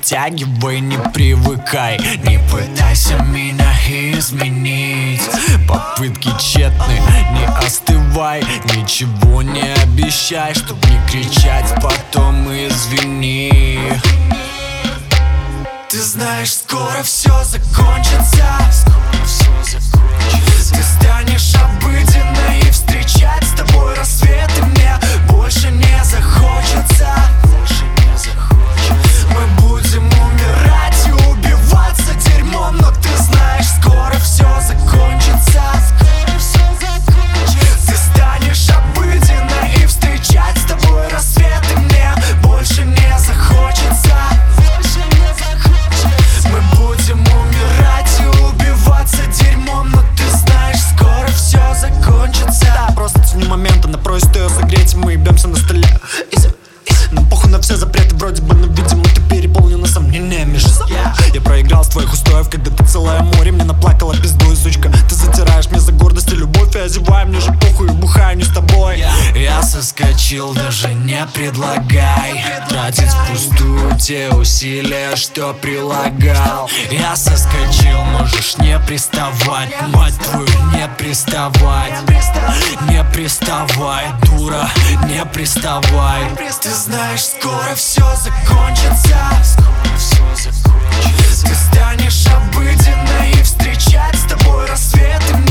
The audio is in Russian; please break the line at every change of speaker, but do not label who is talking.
притягивай, не привыкай. Не пытайся меня изменить, попытки тщетны, не остывай. Ничего не обещай, чтоб не кричать потом извини. Ты знаешь, скоро все закончится. Ты станешь обыденной, и встречать с тобой рассветы мне больше не захочется. Мы будем умирать и убиваться дерьмом, но ты знаешь, скоро все закончится. Ты станешь обыденной, и встречать с тобой рассветы мне больше не захочется. Мы будем умирать и убиваться дерьмом, но ты знаешь, скоро все закончится.
Да, просто цени момент, она просит ее согреть, мы ебемся на столе. Нам похуй на все запреты вроде бы, но видимо ты переполнена сомнениями. Я проиграл с твоих устоев, когда ты целое море мне наплакала пиздуй, сучка. Ты затираешь мне за гордость и любовь, я зеваю, мне же похуй и бухаю не с тобой.
Я соскочил, даже не предлагай тратить впустую те усилия, что прилагал. Я соскочил, можешь не приставать, мать твою, не приставать. Не приставай, дура, не приставай. Ты знаешь, скоро все закончится. Ты станешь обыденной, и встречать с тобой рассветы